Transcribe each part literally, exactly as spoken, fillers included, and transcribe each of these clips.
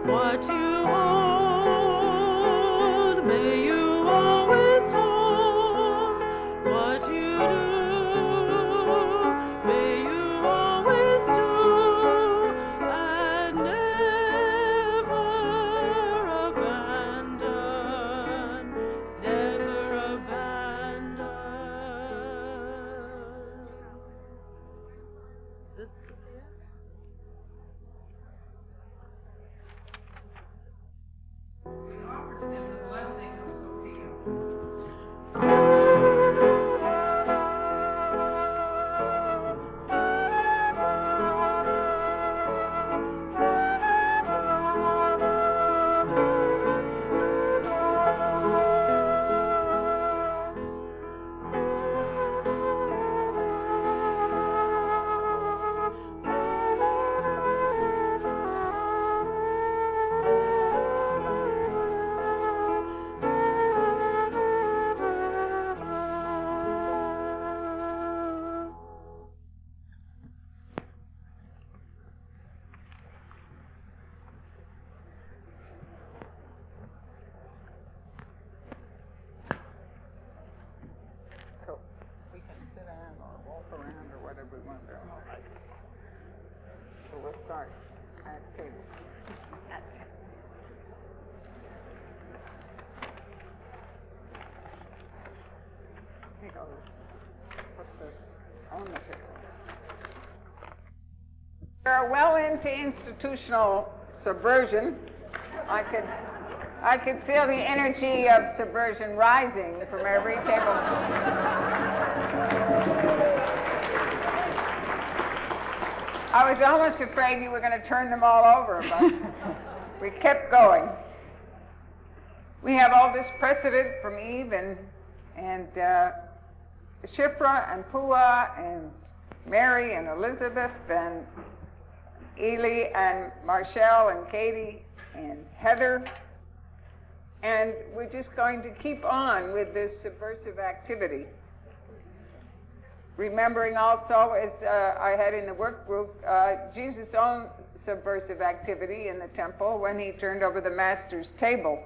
What you hold, may you always hold. What you do, may you always do. And never abandon, never abandon. This here? So we can sit down or walk around or whatever we want to do. So we'll start at the table. Here goes. Put this on the table. We're well into institutional subversion. I could I could feel the energy of subversion rising from every table. I was almost afraid you were going to turn them all over, but we kept going. We have all this precedent from Eve and and uh, Shiphrah and Puah and Mary and Elizabeth and Ely and Marshall and Katie and Heather. And we're just going to keep on with this subversive activity. Remembering also, as uh, I had in the work group, uh, Jesus' own subversive activity in the temple when he turned over the master's table.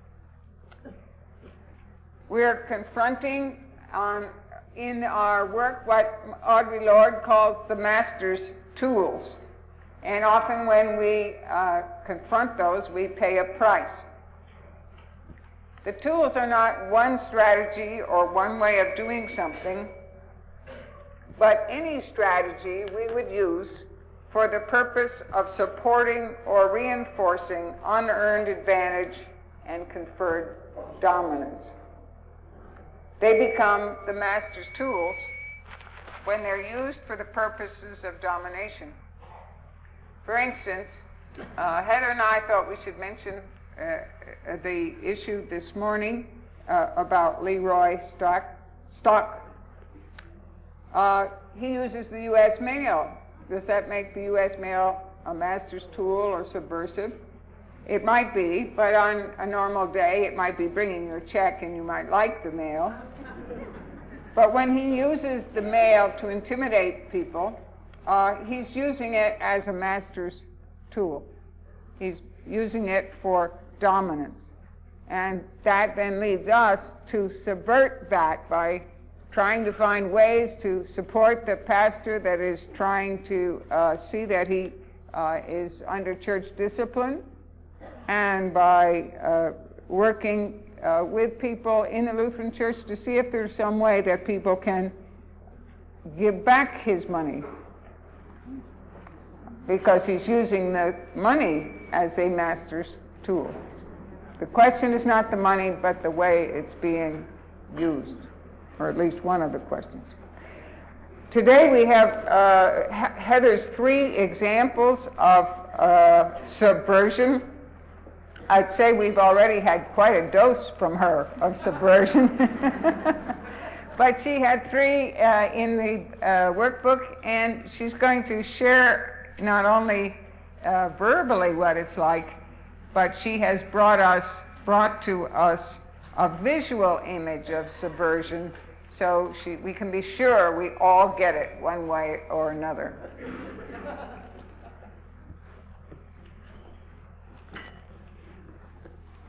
We're confronting um, in our work what Audre Lorde calls the master's tools. And often when we uh, confront those, we pay a price. The tools are not one strategy or one way of doing something, but any strategy we would use for the purpose of supporting or reinforcing unearned advantage and conferred dominance. They become the master's tools when they're used for the purposes of domination. For instance, uh, Heather and I thought we should mention uh, the issue this morning uh, about Leroy Stock. Stock. Uh, he uses the U S mail. Does that make the U S mail a master's tool or subversive? It might be, but on a normal day, it might be bringing you a check and you might like the mail. But when he uses the mail to intimidate people, uh, he's using it as a master's tool. He's using it for dominance. And that then leads us to subvert that by trying to find ways to support the pastor that is trying to uh, see that he uh, is under church discipline, and by uh, working uh, with people in the Lutheran Church to see if there's some way that people can give back his money, because he's using the money as a master's tool. The question is not the money, but the way it's being used, or at least one of the questions. Today we have uh, Heather's three examples of uh, subversion. I'd say we've already had quite a dose from her of subversion. But she had three uh, in the uh, workbook, and she's going to share not only uh, verbally what it's like, but she has brought us, brought to us a visual image of subversion, so she, we can be sure we all get it one way or another.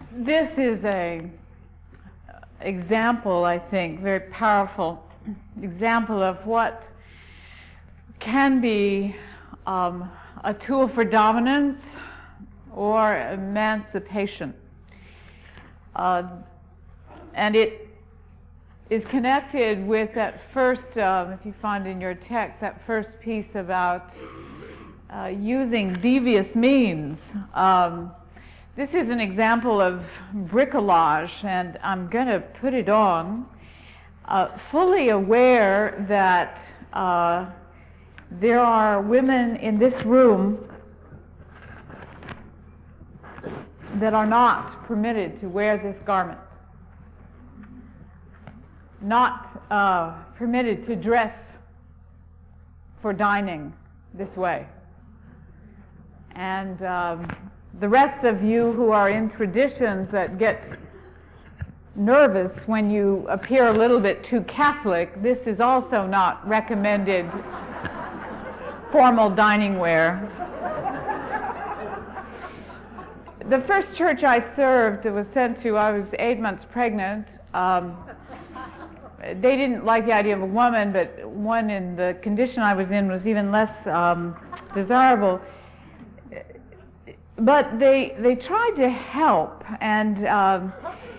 This is a example, I think, very powerful example of what can be um, a tool for dominance or emancipation. Uh, and it is connected with that first, um, if you find in your text, that first piece about uh, using devious means. Um, this is an example of bricolage, and I'm going to put it on, uh, fully aware that uh, there are women in this room that are not permitted to wear this garment, not uh, permitted to dress for dining this way. And um, the rest of you who are in traditions that get nervous when you appear a little bit too Catholic, this is also not recommended formal dining wear. The first church I served was sent to, I was eight months pregnant. Um, they didn't like the idea of a woman, but one in the condition I was in was even less um, desirable. But they they tried to help, and um,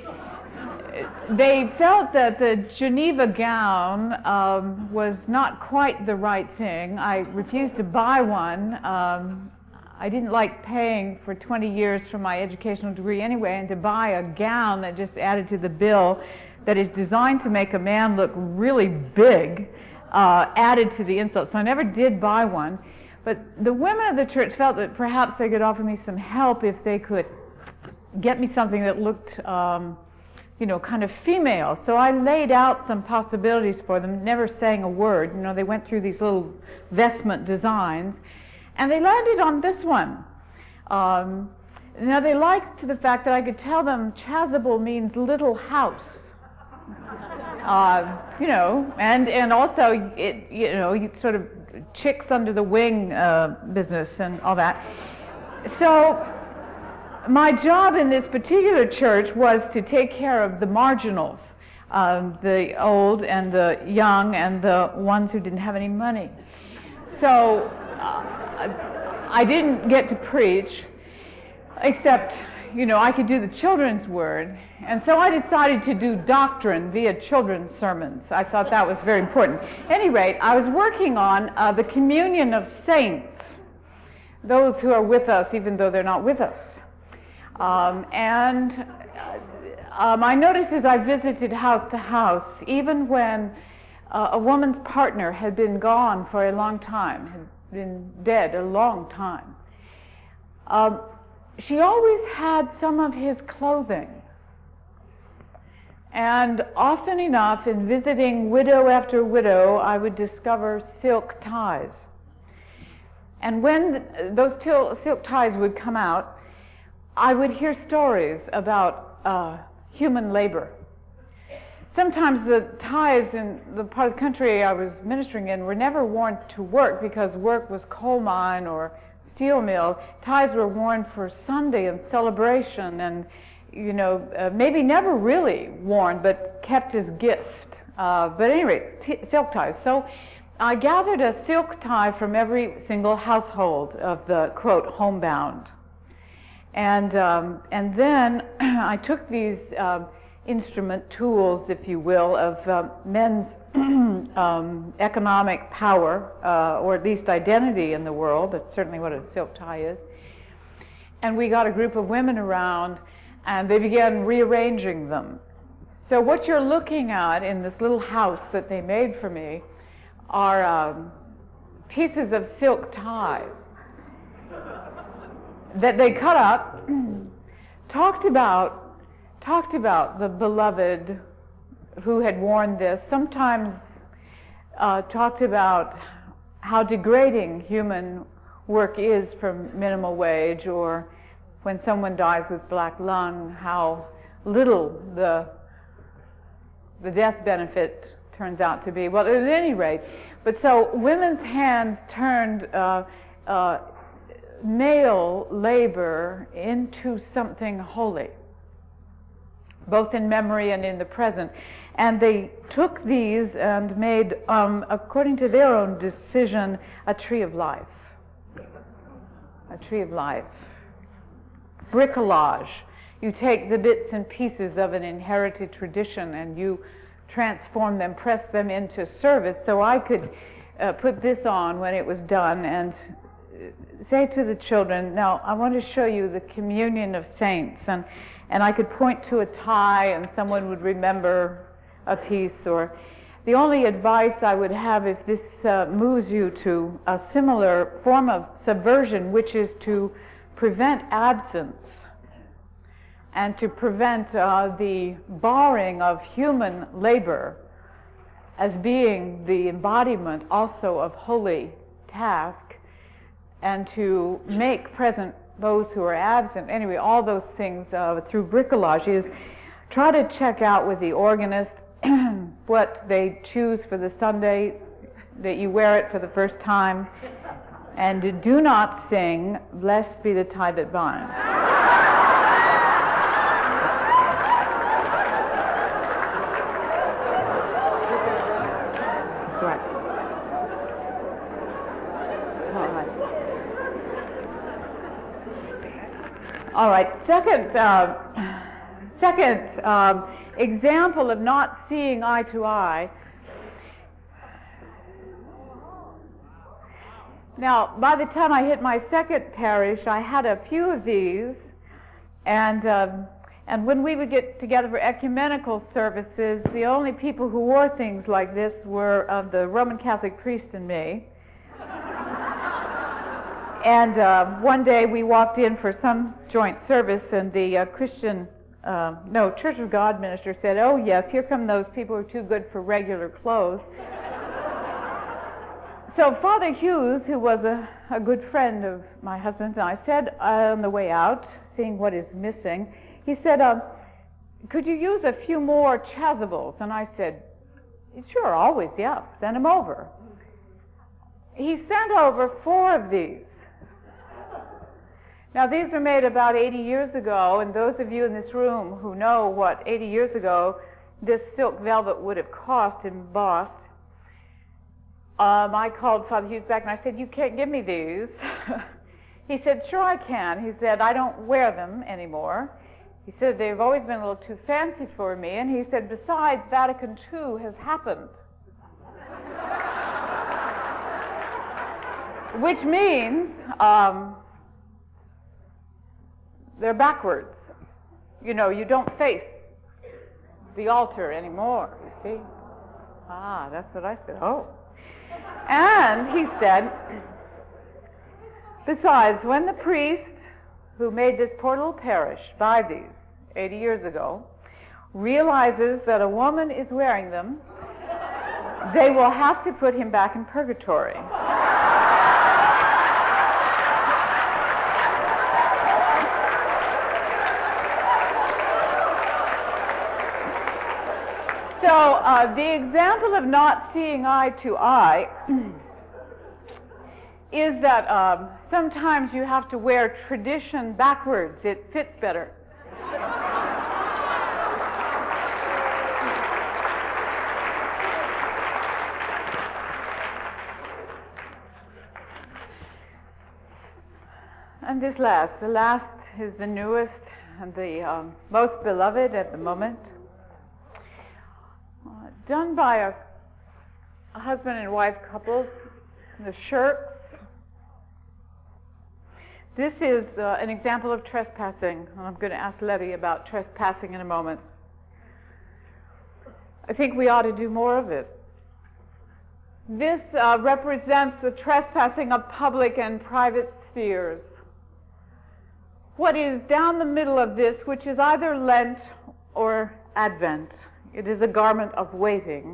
they felt that the Geneva gown um, was not quite the right thing. I refused to buy one. Um, I didn't like paying for twenty years for my educational degree anyway, and to buy a gown that just added to the bill that is designed to make a man look really big, uh, added to the insult. So I never did buy one. But the women of the church felt that perhaps they could offer me some help if they could get me something that looked, um, you know, kind of female. So I laid out some possibilities for them, never saying a word. You know, they went through these little vestment designs, and they landed on this one. Um, now, they liked the fact that I could tell them Chasuble means little house. Uh, you know, and, and also, it, you know, you sort of chicks under the wing uh, business and all that. So my job in this particular church was to take care of the marginals, um, the old and the young and the ones who didn't have any money. So uh, I didn't get to preach, except, you know, I could do the children's word. And so I decided to do doctrine via children's sermons. I thought that was very important. At any rate, I was working on uh, the communion of saints, those who are with us even though they're not with us. Um, and uh, um, I noticed as I visited house to house, even when uh, a woman's partner had been gone for a long time, had been dead a long time, um, she always had some of his clothing. And often enough, in visiting widow after widow, I would discover silk ties. And when those silk ties would come out, I would hear stories about uh, human labor. Sometimes the ties in the part of the country I was ministering in were never worn to work because work was coal mine or steel mill. Ties were worn for Sunday and celebration, and you know, uh, maybe never really worn, but kept as gift. Uh, but anyway, t- silk ties. So I gathered a silk tie from every single household of the, quote, homebound. And, um, and then I took these uh, instrument tools, if you will, of uh, men's um, economic power, uh, or at least identity in the world. That's certainly what a silk tie is. And we got a group of women around, and they began rearranging them. So what you're looking at in this little house that they made for me are um, pieces of silk ties that they cut up, talked about, talked about the beloved who had worn this, sometimes uh, talked about how degrading human work is for minimal wage, or when someone dies with black lung, how little the the death benefit turns out to be. Well, at any rate, but so women's hands turned uh, uh, male labor into something holy. both in memory and in the present. And they took these and made, um, according to their own decision, a tree of life. A tree of life. Bricolage. You take the bits and pieces of an inherited tradition and you transform them, press them into service. So I could uh, put this on when it was done and say to the children, now I want to show you the communion of saints, and and I could point to a tie and someone would remember a piece. Or the only advice I would have, if this uh, moves you to a similar form of subversion, which is to prevent absence and to prevent uh, the barring of human labor as being the embodiment also of holy task, and to make present those who are absent. Anyway, all those things uh, through bricolage is try to check out with the organist what they choose for the Sunday that you wear it for the first time, and do not sing "Blessed be the tie that binds." Right. All right. All right. Second, uh, second um, example of not seeing eye to eye. Now, by the time I hit my second parish, I had a few of these, and um, and when we would get together for ecumenical services, the only people who wore things like this were uh, the Roman Catholic priest and me. And uh, one day we walked in for some joint service, and the uh, Christian, uh, no, Church of God minister said, "Oh yes, here come those people who are too good for regular clothes." So Father Hughes, who was a, a good friend of my husband and I, said uh, on the way out, seeing what is missing, he said, uh, "Could you use a few more chasubles?" And I said, "Sure, always, yeah, send them over." He sent over four of these. Now, these were made about eighty years ago, and those of you in this room who know what eighty years ago this silk velvet would have cost embossed, um, I called Father Hughes back and I said, "You can't give me these." He said, "Sure I can." He said, "I don't wear them anymore." He said, "They've always been a little too fancy for me." And he said, "Besides, Vatican Two has happened." Which means um, they're backwards. You know, you don't face the altar anymore, you see. Ah, that's what I said. Oh. And he said, "Besides, when the priest who made this poor little parish buy these eighty years ago realizes that a woman is wearing them, they will have to put him back in purgatory." So uh, the example of not seeing eye to eye is that um, sometimes you have to wear tradition backwards. It fits better. And this last, the last is the newest and the um, most beloved at the moment. Uh, done by a, a husband and wife couple, the Shirks. This is uh, an example of trespassing. I'm going to ask Letty about trespassing in a moment. I think we ought to do more of it. This uh, represents the trespassing of public and private spheres. What is down the middle of this, which is either Lent or Advent, it is a garment of waiting,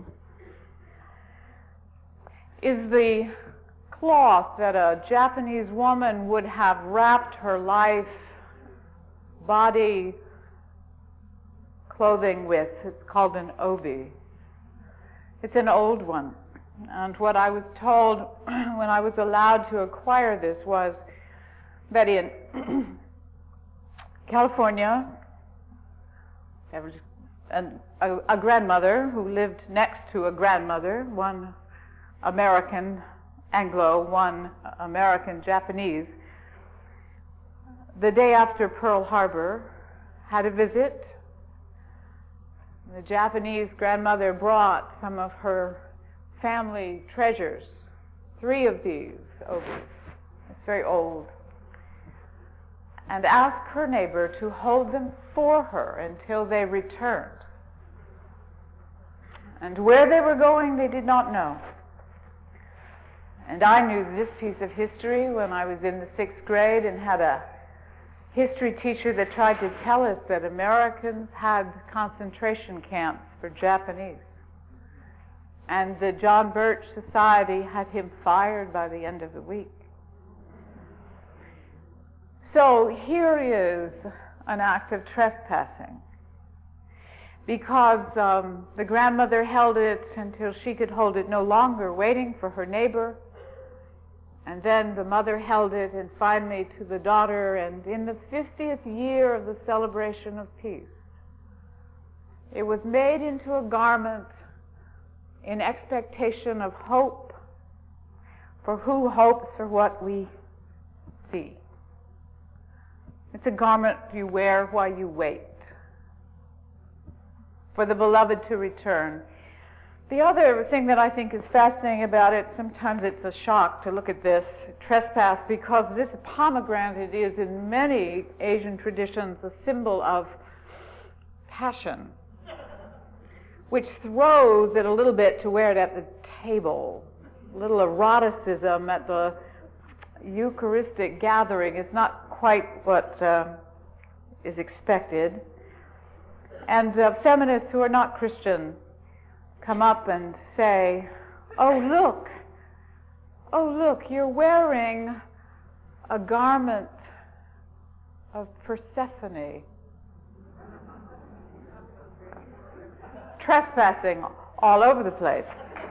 is the cloth that a Japanese woman would have wrapped her life, body, clothing with. It's called an obi. It's an old one. And what I was told when I was allowed to acquire this was that in California, and a, a grandmother who lived next to a grandmother, one American Anglo, one American Japanese. The day after Pearl Harbor, had a visit. The Japanese grandmother brought some of her family treasures, three of these over. It's very old. And asked her neighbor to hold them for her until they returned. And where they were going, they did not know. And I knew this piece of history when I was in the sixth grade and had a history teacher that tried to tell us that Americans had concentration camps for Japanese. And the John Birch Society had him fired by the end of the week. So here is an act of trespassing. Because um, the grandmother held it until she could hold it no longer, waiting for her neighbor. And then the mother held it, and finally to the daughter, and in the fiftieth year of the celebration of peace, it was made into a garment in expectation of hope, for who hopes for what we see. It's a garment you wear while you wait for the beloved to return. The other thing that I think is fascinating about it, sometimes it's a shock to look at this trespass, because this pomegranate is in many Asian traditions a symbol of passion, which throws it a little bit to wear it at the table. A little eroticism at the Eucharistic gathering is not quite what uh, is expected. And uh, feminists who are not Christian come up and say, oh, look, oh, look, you're wearing a garment of Persephone. Trespassing all over the place.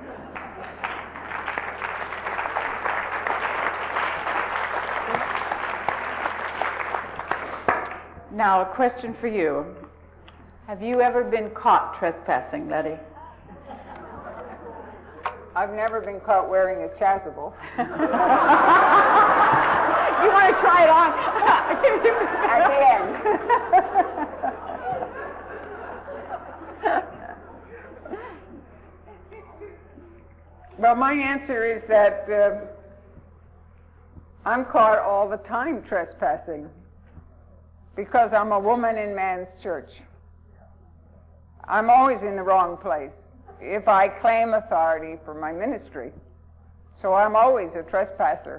Now, a question for you. Have you ever been caught trespassing, Letty? I've never been caught wearing a chasuble. You want to try it on? At the end. Well, my answer is that uh, I'm caught all the time trespassing because I'm a woman in man's church. I'm always in the wrong place if I claim authority for my ministry. So I'm always a trespasser.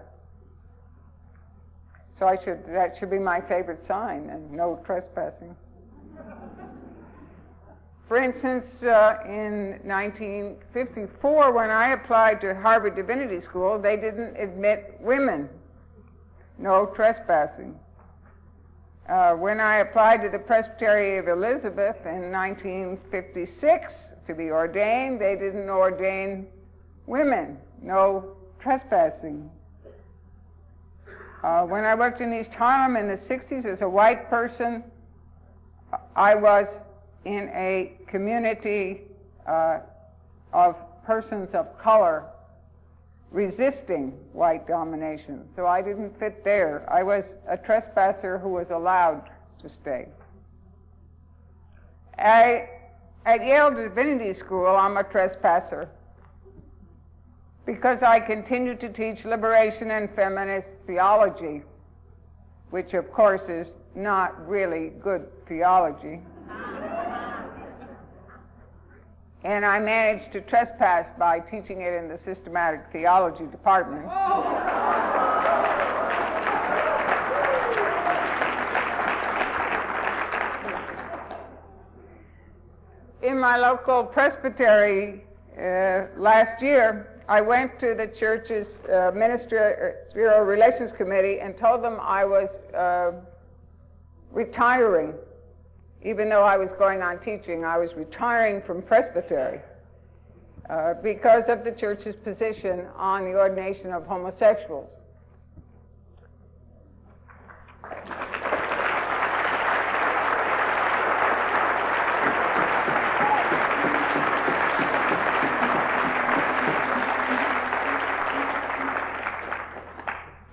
So I should that should be my favorite sign, and no trespassing. For instance, uh, in nineteen fifty-four, when I applied to Harvard Divinity School, they didn't admit women. No trespassing. Uh, when I applied to the Presbytery of Elizabeth in nineteen fifty-six to be ordained, they didn't ordain women. No trespassing. Uh, when I worked in East Harlem in the sixties as a white person, I was in a community uh, of persons of color resisting white domination. So I didn't fit there. I was a trespasser who was allowed to stay. I, at Yale Divinity School, I'm a trespasser because I continue to teach liberation and feminist theology, which of course is not really good theology. And I managed to trespass by teaching it in the systematic theology department. In my local presbytery uh, last year, I went to the church's uh, ministerial relations committee and told them I was uh, retiring. Even though I was going on teaching, I was retiring from presbytery uh, because of the church's position on the ordination of homosexuals.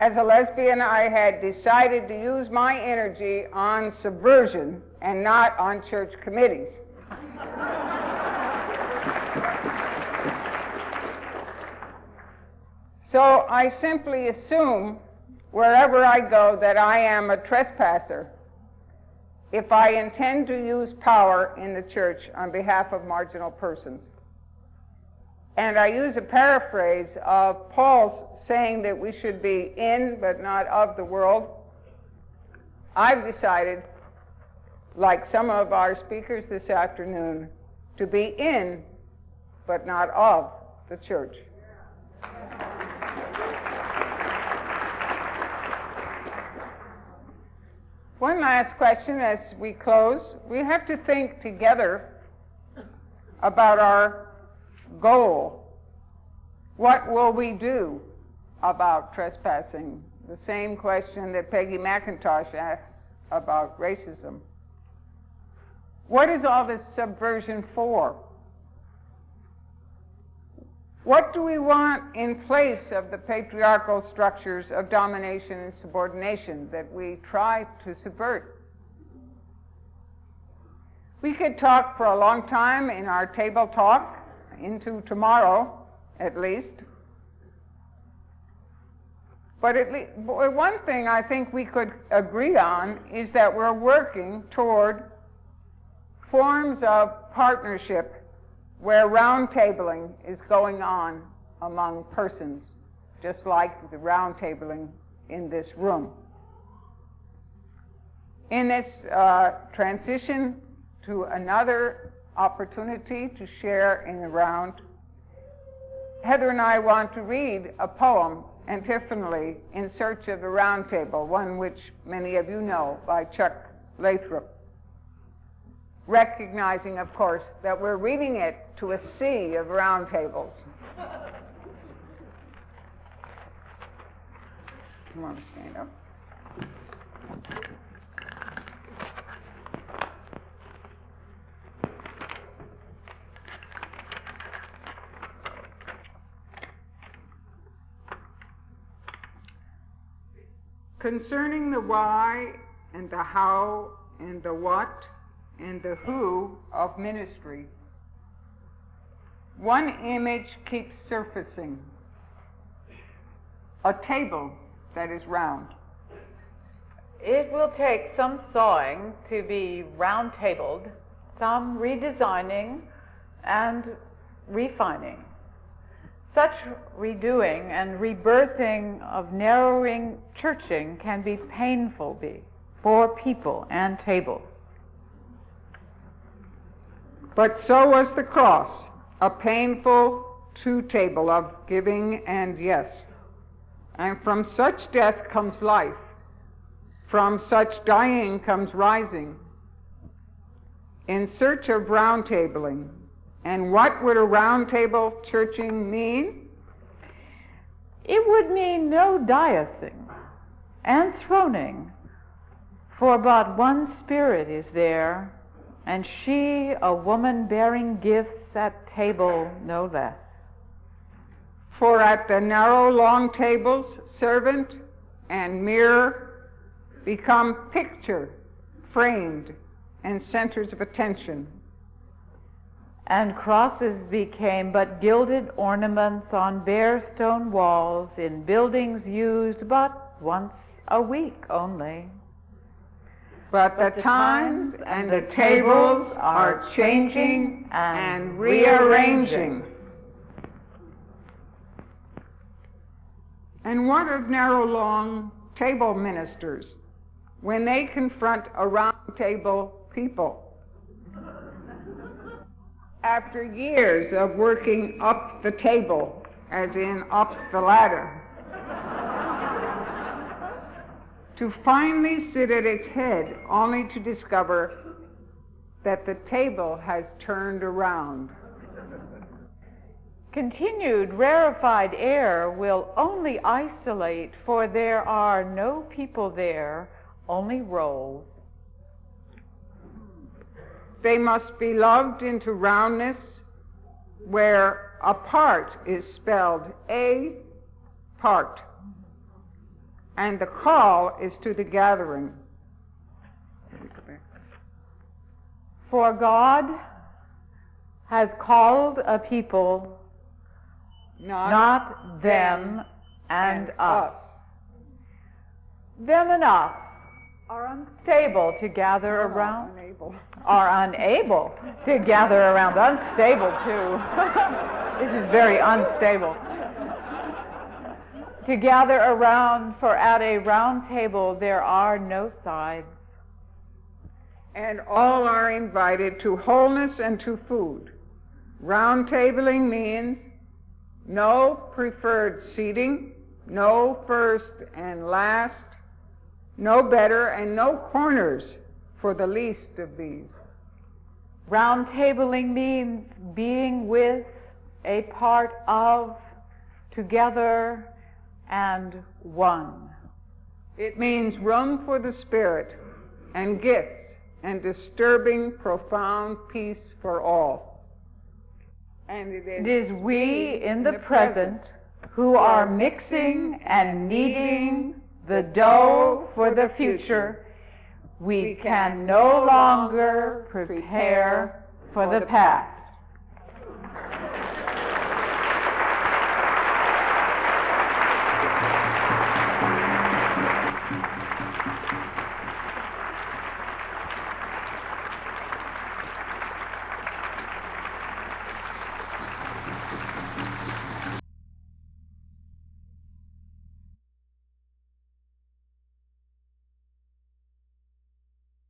As a lesbian, I had decided to use my energy on subversion and not on church committees. So I simply assume wherever I go that I am a trespasser if I intend to use power in the church on behalf of marginal persons. And I use a paraphrase of Paul's saying that we should be in but not of the world. I've decided, like some of our speakers this afternoon, to be in but not of the church. One last question as we close. We have to think together about our goal. What will we do about trespassing? The same question that Peggy McIntosh asks about racism. What is all this subversion for? What do we want in place of the patriarchal structures of domination and subordination that we try to subvert? We could talk for a long time in our table talk, into tomorrow at least. But at least, one thing I think we could agree on is that we're working toward forms of partnership where roundtabling is going on among persons, just like the roundtabling in this room. In this uh, transition to another opportunity to share in the round, Heather and I want to read a poem, Antiphonally, In Search of the Round Table, one which many of you know, by Chuck Lathrop. Recognizing, of course, that we're reading it to a sea of round tables. You want to stand up? Concerning the why and the how and the what and the who of ministry, one image keeps surfacing: a table that is round. It will take some sawing to be round-tabled, some redesigning and refining. Such redoing and rebirthing of narrowing churching can be painful be, for people and tables. But so was the cross, a painful two-table of giving and yes. And from such death comes life. From such dying comes rising. In search of round-tabling. And what would a round-table churching mean? It would mean no dicing and throning, for but one spirit is there, and she a woman bearing gifts at table no less. For at the narrow long tables, servant and mirror become picture, framed, and centers of attention. And crosses became but gilded ornaments on bare stone walls in buildings used but once a week only. But, but the, the times, times and the tables are changing and rearranging. And what of narrow long table ministers when they confront a round table people? After years of working up the table, as in up the ladder, to finally sit at its head only to discover that the table has turned around. Continued rarefied air will only isolate, for there are no people there, only rolls. They must be loved into roundness, where apart is spelled a part. And the call is to the gathering. For God has called a people, Not, not them and and us. us. Them and us are unstable to gather We're around, unable. are unable to gather around. Unstable, too. This is very unstable. To gather around, for at a round table there are no sides. And all are invited to wholeness and to food. Round tabling means no preferred seating, no first and last, no better, and no corners for the least of these. Round tabling means being with, a part of, together, and one. It means room for the Spirit and gifts and disturbing, profound peace for all. And it is, It is we in the present who are mixing and kneading the dough for the future. We can no longer prepare for the past.